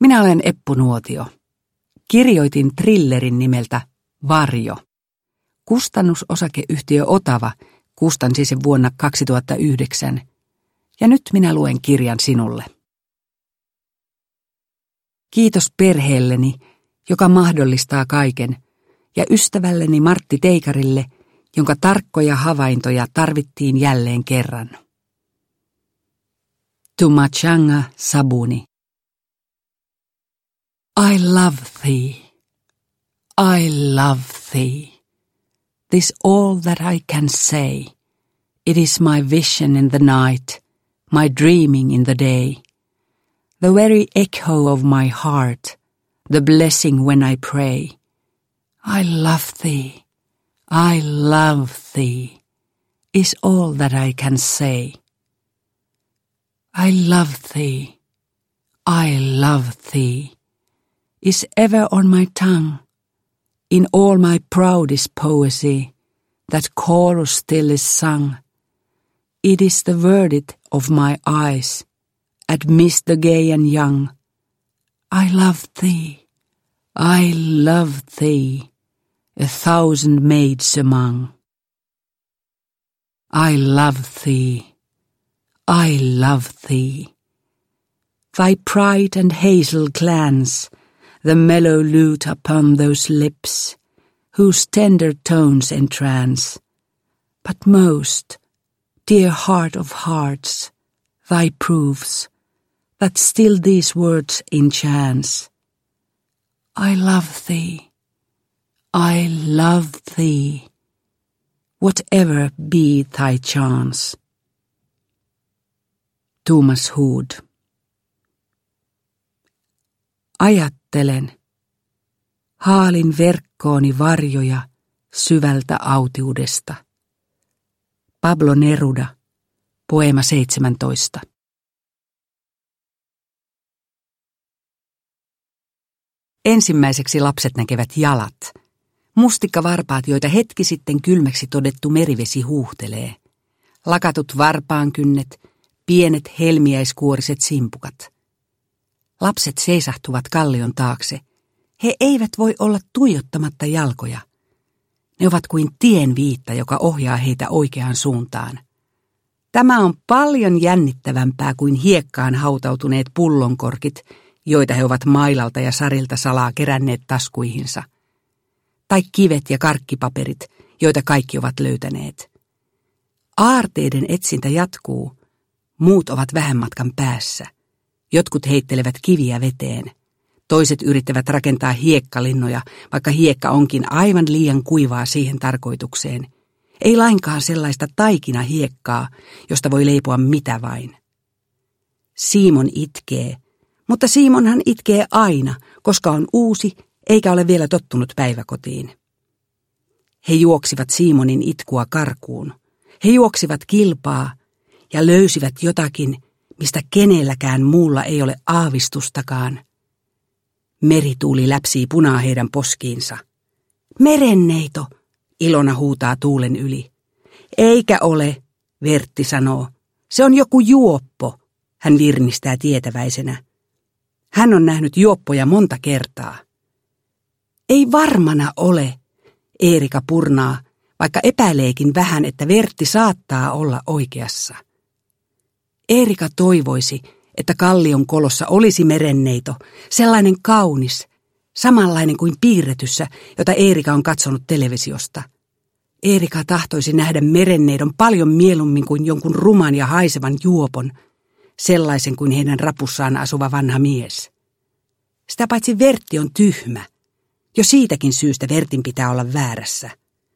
Minä olen Eppu Nuotio. Kirjoitin thrillerin nimeltä Varjo. Kustannusosakeyhtiö Otava kustansi sen vuonna 2009. Ja nyt minä luen kirjan sinulle. Kiitos perheelleni, joka mahdollistaa kaiken, ja ystävälleni Martti Teikarille, jonka tarkkoja havaintoja tarvittiin jälleen kerran. Tumachanga Sabuni. I love thee. I love thee. This all that I can say. It is my vision in the night, my dreaming in the day. The very echo of my heart, the blessing when I pray. I love thee. I love thee. Is all that I can say. I love thee. I love thee. Is ever on my tongue, in all my proudest poesy, that chorus still is sung. It is the verdict of my eyes, amidst the gay and young. I love thee, I love thee, 1,000 maids among. I love thee, I love thee. Thy pride and hazel glance, the mellow lute upon those lips, whose tender tones entrance. But most, dear heart of hearts, thy proofs, that still these words enchance. I love thee, I love thee, whatever be thy chance. Thomas Hood. Ajattelen, haalin verkkooni varjoja syvältä autiudesta. Pablo Neruda, poema 17. Ensimmäiseksi lapset näkevät jalat. Mustikkavarpaat, joita hetki sitten kylmäksi todettu merivesi huuhtelee. Lakatut varpaankynnet, pienet helmiäiskuoriset simpukat. Lapset seisahtuvat kallion taakse. He eivät voi olla tuijottamatta jalkoja. Ne ovat kuin tienviitta, joka ohjaa heitä oikeaan suuntaan. Tämä on paljon jännittävämpää kuin hiekkaan hautautuneet pullonkorkit, joita he ovat mailalta ja sarilta salaa keränneet taskuihinsa. Tai kivet ja karkkipaperit, joita kaikki ovat löytäneet. Aarteiden etsintä jatkuu. Muut ovat vähän matkan päässä. Jotkut heittelevät kiviä veteen. Toiset yrittävät rakentaa hiekkalinnoja, vaikka hiekka onkin aivan liian kuivaa siihen tarkoitukseen. Ei lainkaan sellaista taikinahiekkaa, josta voi leipoa mitä vain. Simon itkee, mutta Simonhan itkee aina, koska on uusi eikä ole vielä tottunut päiväkotiin. He juoksivat Simonin itkua karkuun. He juoksivat kilpaa ja löysivät jotakin, mistä kenelläkään muulla ei ole aavistustakaan. Merituuli läpsii punaa heidän poskiinsa. Merenneito, Ilona huutaa tuulen yli. Eikä ole, Vertti sanoo. Se on joku juoppo, hän virnistää tietäväisenä. Hän on nähnyt juoppoja monta kertaa. Ei varmana ole, Eerika purnaa, vaikka epäileekin vähän, että Vertti saattaa olla oikeassa. Eerika toivoisi, että kallion kolossa olisi merenneito, sellainen kaunis, samanlainen kuin piirretyssä, jota Eerika on katsonut televisiosta. Eerika tahtoisi nähdä merenneidon paljon mieluummin kuin jonkun ruman ja haisevan juopon, sellaisen kuin heidän rapussaan asuva vanha mies. Sitä paitsi Vertti on tyhmä. Jo siitäkin syystä Vertin pitää olla väärässä.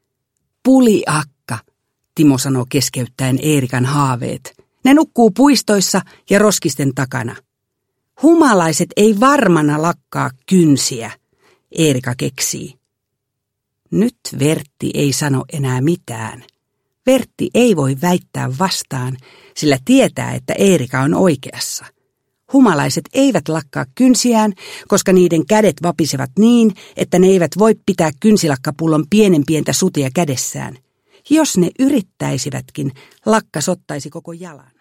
Puliakka, Timo sanoo keskeyttäen Eerikan haaveet. Ne nukkuu puistoissa ja roskisten takana. Humalaiset ei varmana lakkaa kynsiä, Eerika keksii. Nyt Vertti ei sano enää mitään. Vertti ei voi väittää vastaan, sillä tietää, että Eerika on oikeassa. Humalaiset eivät lakkaa kynsiään, koska niiden kädet vapisevat niin, että ne eivät voi pitää kynsilakkapullon pienenpientä sutia kädessään. Jos ne yrittäisivätkin, lakka sottaisi koko jalan.